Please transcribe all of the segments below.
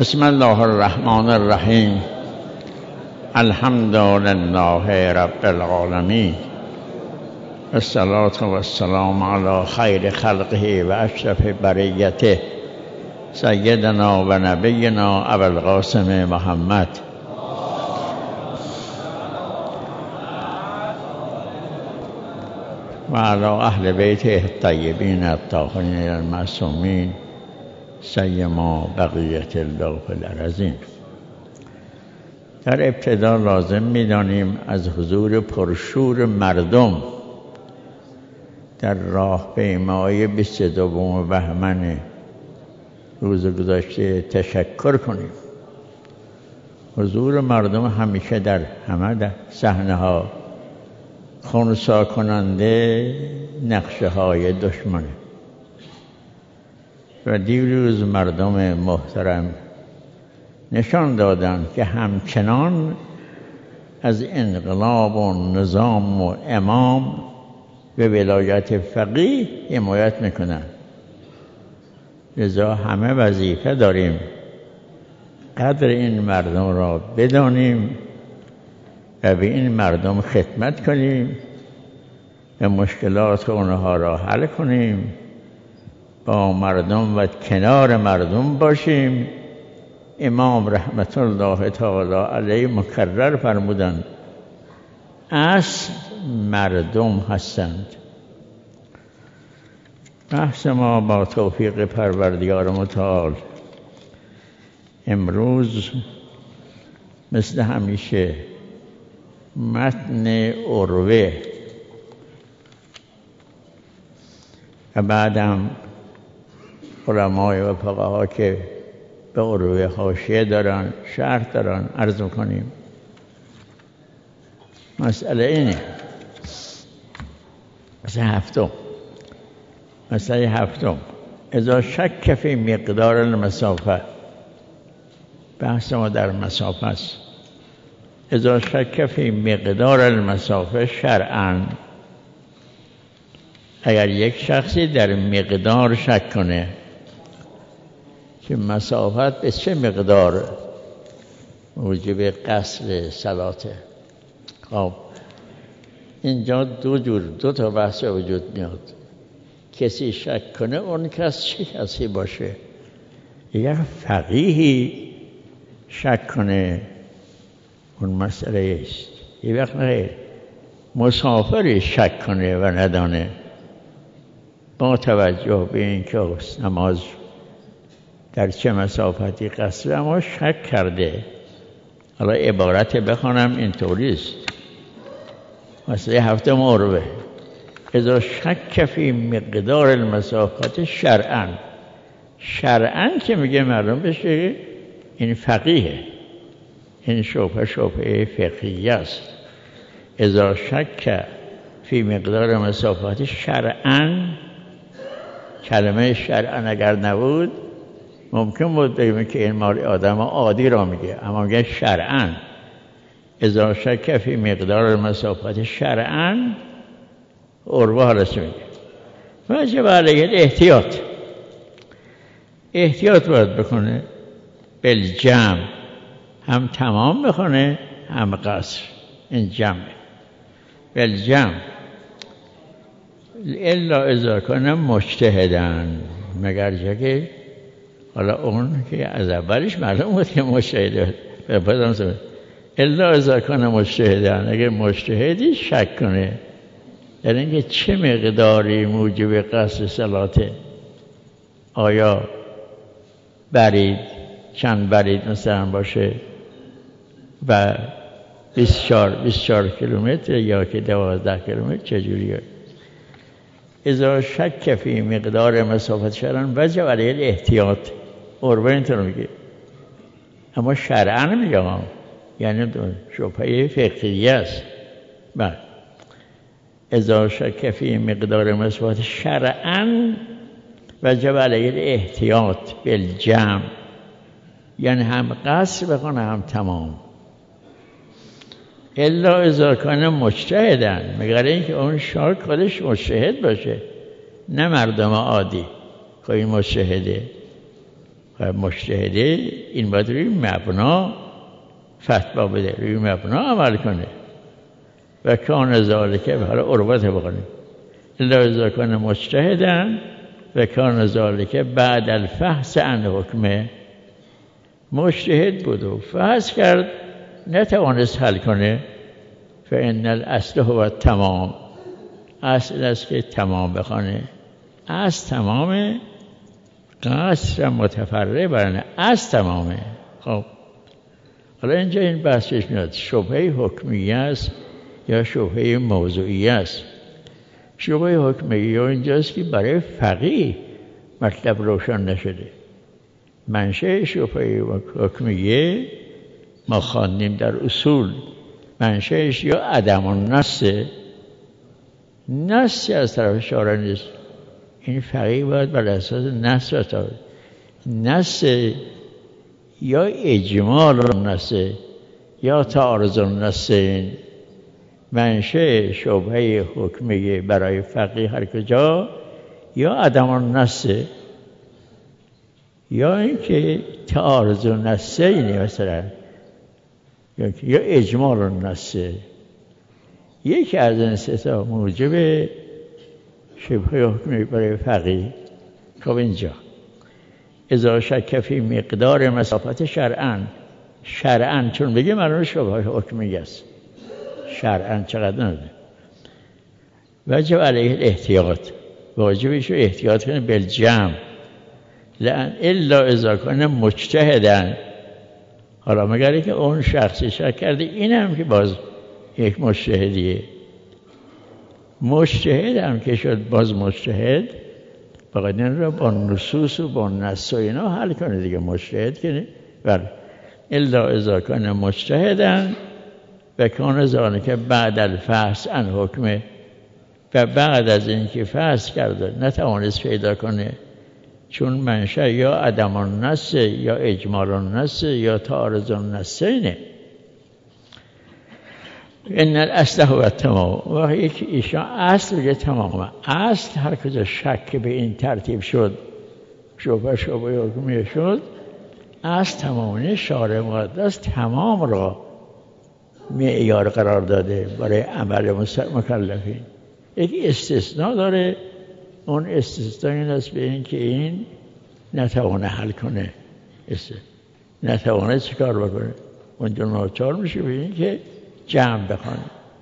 بسم الله الرحمن الرحیم. الحمد لله رب العالمین. الصلاة و السلام علی خیر خلقه و اشرف بریته سیدنا و نبینا ابوالقاسم محمد و علی اهل بیته الطیبین الطاهرین المعصومین سیما بقیت الله الارضین. در ابتدا لازم می‌دانیم از حضور پرشور مردم در راهپیمایی 22 بهمن روز گذشته تشکر کنیم. حضور مردم همیشه در همه صحنه‌ها خنثی کننده نقشه های دشمنه و دیروز مردم محترم نشان دادند که همچنان از انقلاب و نظام و امام و ولایت فقیه حمایت میکنند. لذا همه وظیفه داریم قدر این مردم را بدانیم و به این مردم خدمت کنیم و مشکلات اونها را حل کنیم، با مردم و کنار مردم باشیم. امام رحمت الله تعالی علیه مکرر فرمودند اصل مردم هستند. بحث ما با توفیق پروردگار متعال امروز مثل همیشه متن عروه و بعدم علمای و فقها که به عروه حاشیه دارن شرح دارن عرض می‌کنیم. مسئله اینه. مسئله هفتم اذا شک فی مقدار المسافه. بحث ما در مسافه است. اذا شک فی مقدار المسافه شرعاً، اگر یک شخصی در مقدار شک کنه که مسافت به چه مقدار موجب قصر صلاته. خب اینجا دو تا بحث وجود میاد. کسی شک کنه اون کس چه کسی باشه؟ یک فقیهی شک کنه اون مسئله است. یک وقت نه مسافری شک کنه و ندانه با توجه به اینکه نماز در چه مسافتی قصر اما شک کرده. حالا عبارت بخوانم اینطوری است. مسئله هفتم عروه اذا شک فی مقدار المسافت شرعاً. شرعاً که میگه معلوم بشه این فقیه، این شبهه فقهیه است. اذا شک فی مقدار مسافت شرعاً، کلمه شرعاً اگر نبود ممکن بود بگیم که این مال آدم عادی را میگه، اما میگه شرعاً. اذا شک فی مقدار المسافت شرعاً عروه حالش میگه واجب علیه احتیاط باید بکنه. بالجمع، هم تمام بخونه هم قصر. این جمع بالجمع. الا اذا کان مجتهدا، مگر که حالا اون که از اولش معلوم بود که مجتهده. الا اذا کان مجتهدا، اگر مجتهدی شک کنه در اینکه چه مقداری موجب قصر صلاته. آیا برید چند برید مثلا باشه و 24 کیلومتر یا که 12 کیلومتر چجوریه؟ اذا شک فی مقدار مسافت شرعاً وجب علیه الاحتیاط. عروه اینطور میگه، اما شرعاً میگه، یعنی شبهه فقهیه است. بله. اذا شک فی مقدار مسافت شرعاً وجب علیه الاحتیاط بالجمع، یعنی هم قصر بکنه هم تمام. الا اذا کان مجتهدا، مگر اینکه اون شاک خودش مجتهد باشه، نه مردم عادی. که این مجتهده و مجتهده این باید روی مبنا فتوا بده، روی مبنا عمل کنه. و کان ذالک، حالا عروت بکنیم، الا اذا کان مجتهدا و کان ذالک بعد الفحص عن حکمه. مجتهد بود و فحص کرد نتوانست حل کنه، فان الاصل هو التمام، اصل است که تمام بخونه. از تمامه، قصر متفرع برنه از تمامه. خب حالا اینجا این بحث پیش میاد، شبهه حکمیه است یا شبهه موضوعیه است. شبهه حکمیه اینجاست که برای فقیه مطلب روشن نشده. منشأ شبهه حکمیه ما خواندیم در اصول، منشأش یا عدم النص، نصی از طرف شارع نیست. این فقیه باید بر اساس نص بتابه. نص یا اجمال النص یا تعارض النص. منشأ شبهه حکمیه برای فقیه هر کجا یا عدم النص یا اینکه تعارض النص، اینه مثلا یا اجمال النص. یکی از این سه تا موجب شبهه حکمیه برای فقیه. خب اینجا اذا شک فی مقدار مسافت شرعاً چون بگه معلومه شبهه حکمیه است. شرعاً چقدر نده وجب علیه الاحتیاط، واجبش رو احتیاط کنه بالجمع، لأن الا اذا کان مجتهدا. حالا مگر که اون شخصی شک کرده، این هم که باز یک مجتهدیه. مجتهد هم که شد باز مجتهد، فقط این رو با نصوص و با نص و اینا حل کنه دیگه. مجتهد کنه بله. الا اذا کان مجتهدا و کان ذالک بعد الفحص عن حکمه، و بعد از اینکه فحص کرده نتوانست پیدا کنه، چون منشأ یا عدم النص یا اجمال النص یا تعارض النص اینه. ان الاصل هو التمام. و یک ایشان اصل یه تمامه. اصل هر کجا شک به این ترتیب شد، شبهه حکمیه شد، اصل تمامی شارع مقدس تمام را معیار قرار داده برای عمل مکلفین. یک استثناء داره، اون استثناء این است به این که این نتوانه حل کنه، نتوانه چی کار بکنه، اونجا ناچار میشه به این که جمع بخونه.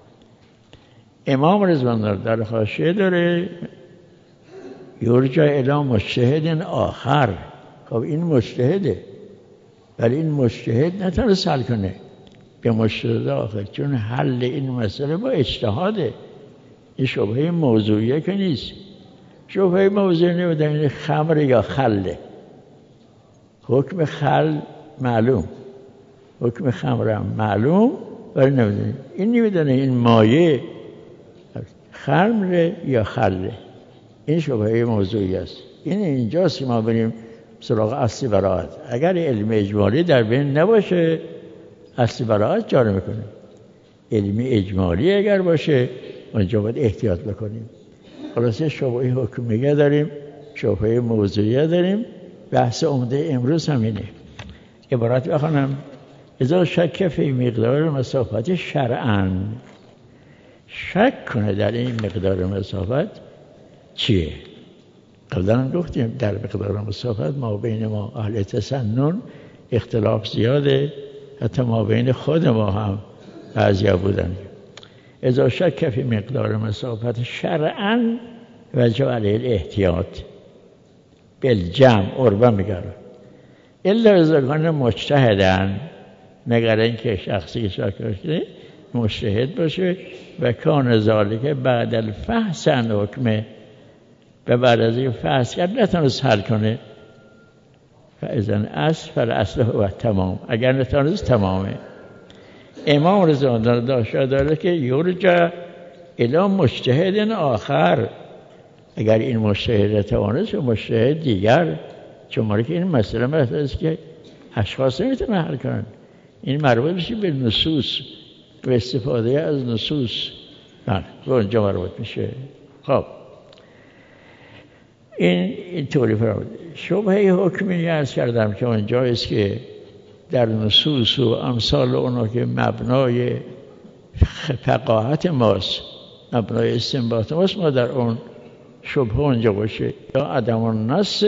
امام رضوان در حاشیه داره یرجع الی مجتهد آخر. خب این مجتهده، ولی این مجتهد نتونه حل کنه به مجتهد آخر، چون حل این مسئله با اجتهاده. این شبهه موضوعیه که نیست. شبهه موضوعی نمیده این خمر یا خله. حکم خل معلوم، حکم خمر هم معلوم، ولی نمیدونه. این نمیدونه این مایه خمر یا خله. این شبهه موضوعی است. این اینجاست که ما بریم سراغ اصل براءت. اگر علم اجمالی در بین نباشه اصل براءت جاری میکنه. علم اجمالی اگر باشه اونجا باید احتیاط بکنیم. خلاصه شبهه حکمیه داریم، شبهه موضوعیه داریم. بحث عمده امروز همینه. عبارت بخونم: اذا شک فی مقدار مسافت شرعاً، شک کنه در این مقدار مسافت چیه؟ قبلا هم گفتیم در مقدار مسافت ما بین ما اهل تسنن اختلاف زیاده، حتی ما بین خود ما هم بعضیا بودن. اذا شک فی مقدار مسافت شرعاً وجب علیه الاحتیاط بالجمع، عربه میگره. الا اذا کان مجتهدا، مگر اینکه شخصی شک کرده مجتهد باشه، و کان ذالک بعد الفحص عن حکمه، و بعد از این فحص کرد نتونست حل کنه، فاذن اصل فالاصل هو تمام. اگر نتونست تمامه. امام رضا داره که یرجع الی مجتهد آخر، اگر این مجتهد نتوانست مجتهد دیگر، چون که این مسئله است که اشخاص نمیتونن حل کنن. این مربوط میشه به نصوص، به استفاده از نصوص، به اونجا مربوط میشه. خب این طوری فرامده. شبهه حکمی عرض کردم که اونجاییست که در نصوص و امثال اونا که مبنای فقاهت ماست، مبنای استنباط ماست، ما در اون شبهه اونجا باشه یا عدم النص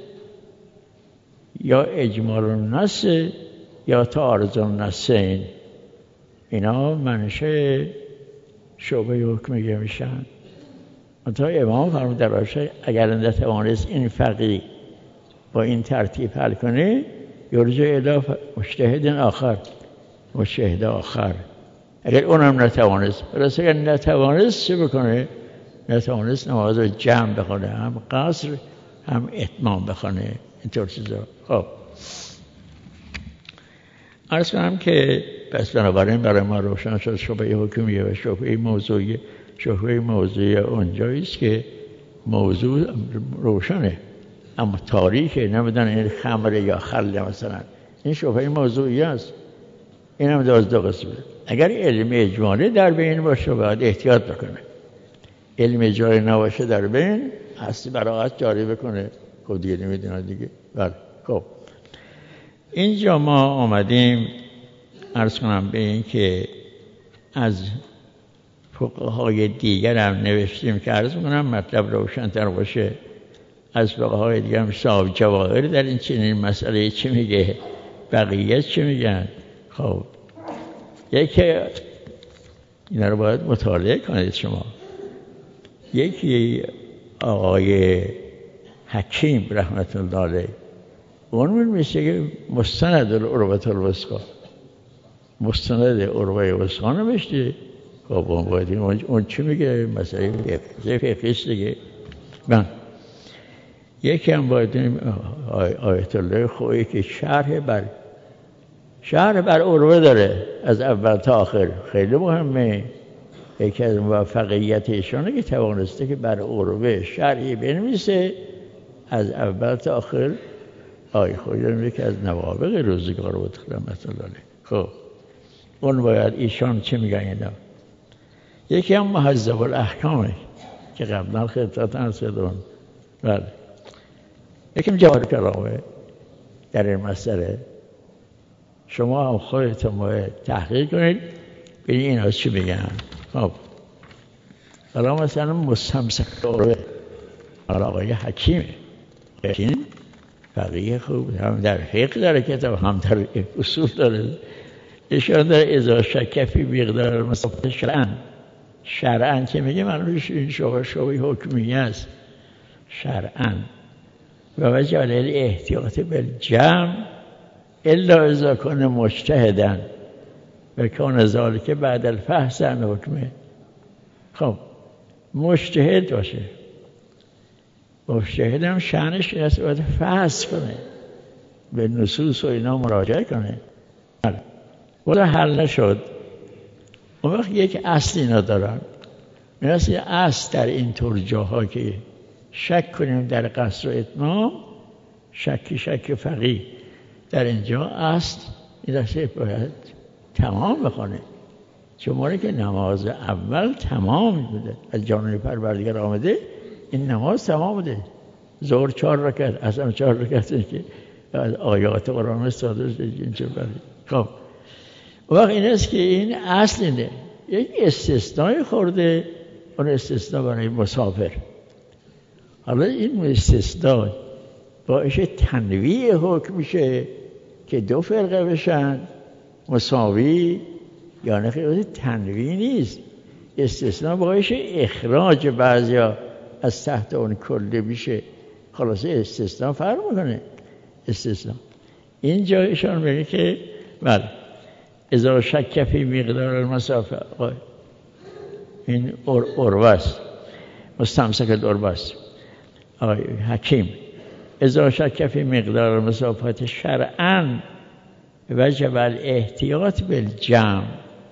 یا اجمال النص یا تعارض النصین، اینا منشه شبهه حکمی میشن. تا امام فرمود در باشه اگر نتوانست این فقیه با این ترتیب حل کنه یرجع الی مجتهد آخر، مجتهد آخر. اگر اونم نتوانست، پس اگر نتوانست چه بکنه؟ نتوانست نماز رو جمع بخونه، هم قصر هم اتمام بخونه، اینطور چیزا. خب عرض کنم که پس بنابراین برای ما روشن شد شبهه حکمیه و شبهه موضوعی. شبهه موضوعی اونجاییست که موضوع روشنه اما تاریکه، نمیدن این خمره یا خله مثلا، این شبهه موضوعی است. این هم دو قسمه. اگر علم اجمالی در بین باشه باید احتیاط بکنه، علم اجمالی نباشه در بین هستی براعت جاری بکنه. خب دیگه نمیدونه دیگه. بله. خب اینجا ما آمدیم عرض کنم به این که از فقهای دیگر هم نوشتیم که عرض کنم مطلب روشن‌تر باشه. از فقهای دیگر هم صاحب جواهر در این چنین مسئله چی میگه، بقیه چی میگن. خب یکی اینا رو باید مطالعه کنید شما. یکی آقای حکیم رحمت الله علیه اون میشه که مستند العروة الوثقی، مستند عروة الوثقی نوشته. خب اون چی میگه؟ مسئله فقهیست دیگه. من یکی هم باید آیت الله خویی که شرح بر عروة داره از اول تا آخر، خیلی مهمه. یکی از موفقیت ایشانه که توانسته که بر عروة شرحی بنویسه از اول تا آخر. آیه خویی داریم یکی از نوابغ روزگار بود رحمت الله علیه. خب اون باید ایشان چه میگن اینا. یکی هم مهذب الاحکامه که قبلا خطات انسدون. بله. یکی هم جواهر کلامه در این مسئله. شما هم خودتون باید تحقیق کنید ببینید اینا چی میگن. خب حالا مثلا مستمسک عروة آقای حکیمه، حکیم فقیه خوب، هم در فقه داره کتاب، هم در اصول داره. ایشان در اذا شک فی مقدار مسافت شرعاً که میگه معلومش این شبهه حکمیه است شرعاً. و وجعل الاحتیاط بالجمع الا اذا کان مجتهدا و کان ذلک بعد الفحص عن حکمه. خب مجتهد باشه، مجتهد هم شأنش این است باید فحص کنه، به نصوص و اینا مراجعه کنه. ولی حل نشد، اون وقت یک اصل اینا دارن. مثل اصل در این طور جاها که شک کنیم در قصر و اتمام، شک فقیه در اینجا اصل این است باید تمام بخونه. شماره که نماز اول تمام بوده از جانب پروردگار آمده، این نماز تمام بوده. ظهر 4 رکعت، عصر 4 رکعت که آیات قرآن صادر شده اینجا. خب وقت این است که این اصل اینه. یک استثنای خورده، اون استثنا برای مسافر. حالا این استثنا باعث تنویع حکم میشه که دو فرقه بشن مساوی، یا نه خیلی تنویع نیست. استثنا باعث اخراج بعضیا از تحت اون کله میشه. خلاص استثنا فرق میکنه. استثنا این جایشان میگه که بله اذا شک فی مقدار المسافه، این عروة است، مستمسک العروة است. آقای حکیم اذا شک فی مقدار المسافات شرعاً وجب الاحتیاط بالجمع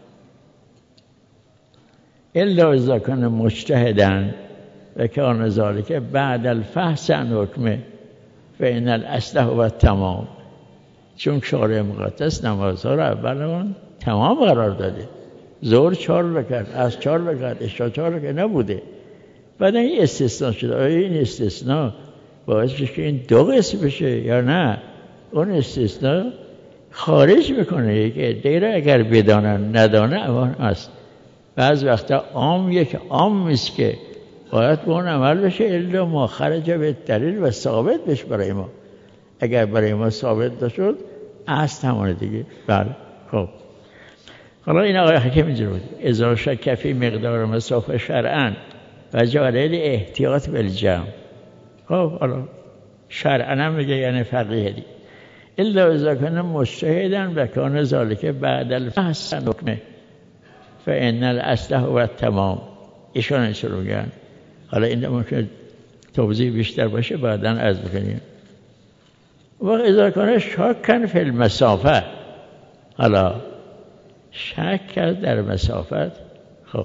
الا اذا کان مجتهدا و کان ذلک بعد الفحص عن حکمه فإن الاصل هو التمام. چون شارع مقدس نمازها رو اول تمام قرار داده. ظهر 4 رکعت، عصر 4 رکعت، عشاء 4 رکعت نبوده. بعد این استثناء شده. آیا این استثناء باعث بشه که این دو قسم بشه یا نه اون استثناء خارج میکنه. یک عده‌ای را اگر بدانن ندانه امان است. بعض وقتا عام یک عام است که باید به اون عمل بشه الا ما خرج به دلیل و ثابت بشه برای ما. اگر برای ما ثابت نشد اصل همونه دیگه. بله. خب حالا این آقای حکیم اینجور بود اذا شک فی مقدار مسافه شرعا و جعل احتیاط بالجمع. خب حالا شرعا هم میگه یعنی فقیه دی الا اذا کان مجتهدا و کان ذلک بعد الفحص حکمه فان الاصل هو التمام. ایشون اینجور میگن. حالا این ممکن توضیح بیشتر باشه بعداً عرض بکنیم. و اذا کان شاکن فی المسافه، حالا شک کرد در مسافت. خب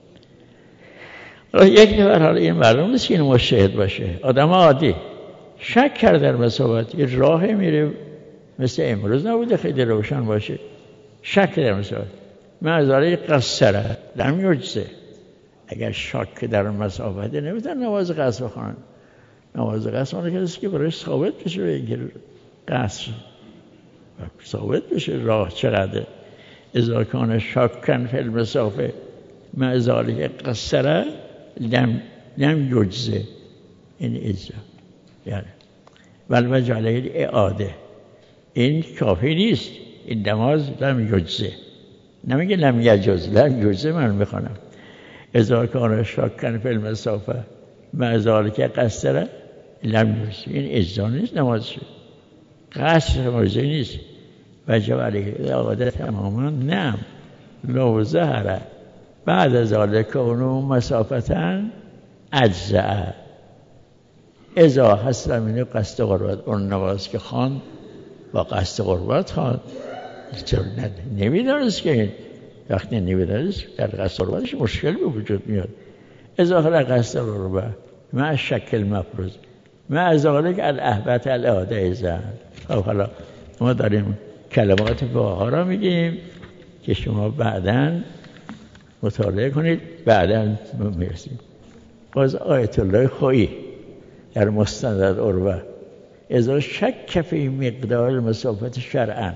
یک نفر، حالا این معلوم نیست که این مجتهد باشه، آدم عادی شک کرد در مسافت، یه راه میره مثل امروز نبوده خیلی روشن باشه، شک در مسافت معذاره قصره لم یجزه. اگر شک در مسافت نمیتونن نماز قصر بخونن. نماز قصر اونه کسی که برای ثابت بشه بگیر قصر ثابت بشه راه چقدر. اذا کان شکن فی المسافه مع ذلک قصره لم یجزه. این اجزا یعنی والوجه علیه اعاده. این کافی نیست، این نماز لم یجزه، نمیگه لم یجز، لم یجزه. من میخوانم اذا کان شکن فی المسافه مع ذلک قصره لم یجزه. این اجزا نیست، نماز شد قصر موضوعی نیست. وجب علیه اعاده تماما. نعم لو ظهر بعد ذلك اونو مسافتاً اجزاء اذا حصل منه قصد قربت. اون نماز که خواند با قصد قربت خواند، چرا نمیدانست که وقتی نمیدانست در قصد قربتش مشکل به وجود میاد. اذا حصل قصد قربت مع شکل مفروض مع ذلك الاحبت الاعاده ایزن. خب حالا ما داریم کلمات فقها را میگیم که شما بعداً مطالعه کنید، بعداً میرسیم. باز آیت الله خویی در مستند عروه اذا شک فی مقدار مسافت شرعاً.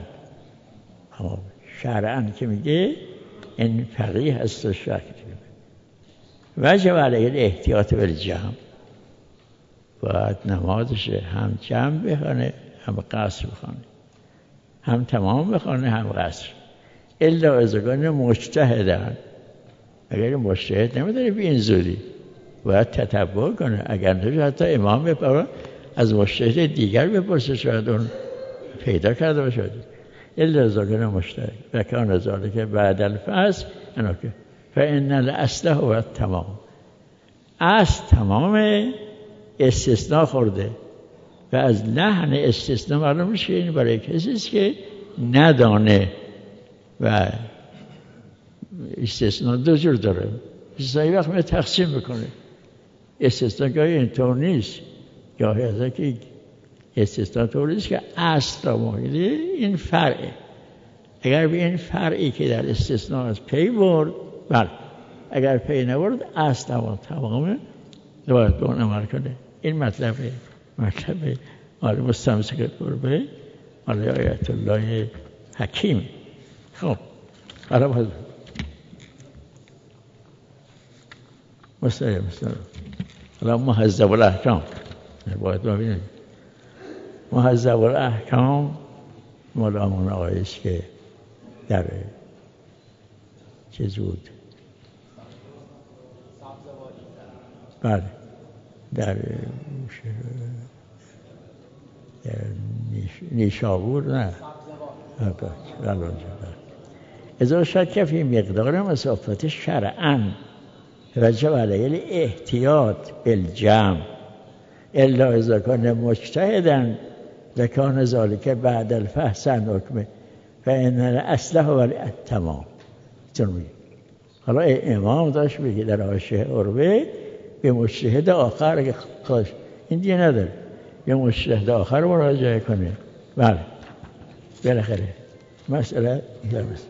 شرعاً که میگه این فقیه هست و شک وجب علیه الاحتیاط بالجمع. باید نمازش هم جمع بخونه هم قصر بخونه، هم تمام بخونه هم قصر. الا اذا کان مجتهدن. اگر مجتهد نمیدونه به این زودی باید تتبع کنه. اگر نمیشه حتی امام بپره از مجتهد دیگر بپرسه، شاید اون پیدا کرده باشه. الا اذا کان مجتهد و کان ذلک بعد الفحص فان الاصل هو التمام. اصل تمام استثناء خورده و از لحن استثناء معلوم میشه این برای کسی است که ندانه. و استثناء دو جور داره. استثناء وقت می تقسیم میکنه. استثناء گاهی اینطور نیست، گاهی از که استثناء طور نیست که اصل را ماهیده این فرعه. اگر به این فرعی که در استثناء از پی برد، بله، اگر پی نبرد اصل تمامه باید به اون عمل کنه. این مطلب مال مستمسک قربه مال آیت الله حکیم. خب حالا باید مستقیم حالا مهذب الاحکام باید ببینیم. مهذب الاحکام مال همون آقایست که در چیز بود، بله در نیشابور، نه اذا شک فی مقدار مسافت شرعاً وجب علیه الاحتیاط بالجمع الا اذا کان مجتهدا و کان ذلک بعد الفحص عن حکمه فان الاصل هو التمام. حالا امام داشت بگه در حاشیه عروه به مجتهد آخر که خواهش این دیگه نداره، به مجتهد آخر مراجعه کنه. بله بالاخره مسئله درست.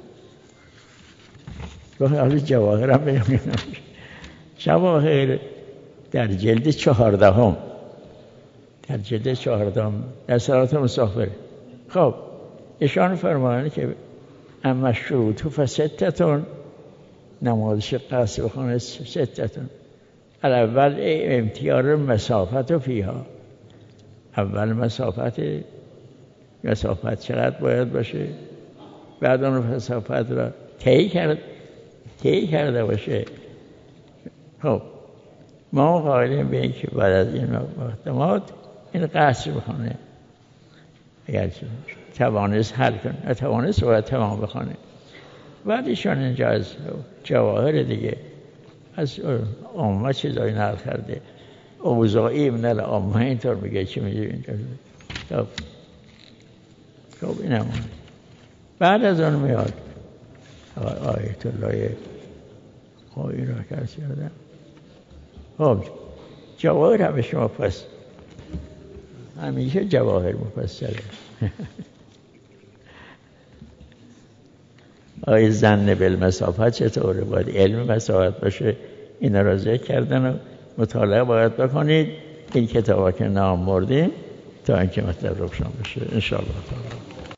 حالا جواهر هم بگم. جواهر در جلد 14 در جلد 14 در صلات مسافر. خب ایشان فرمایند که اما شروط فستتون، نمازش قصر بخونه ستتون. اول امتیار مسافت و فیها، اول مسافت چقدر باید باشه، بعد اون مسافت را طی کرده باشه. خب ما قائلیم به این که بعد از این مقدمات این قصر بخونه، اگر توانست حل کنه، نتوانست باید تمام بخونه. بعد ایشان اینجا از جواهر دیگه از عامه چیزایی نقل کرده. اوزاعی من العامه اینطور میگه، چی میگه اینجا. خب این همون. بعد از اون میاد آیت الله خواهی را کسی آدم. خب جواهر همه شما پس همیشه جواهر مفصله. آیه ظن بالمسافت چطوره؟ باید علم مسافت باشه. اینا را ذکر کردن و مطالعه باید بکنید. این کتابا که نام بردیم تا اینکه مطلب روشن بشه انشاءالله تعالی.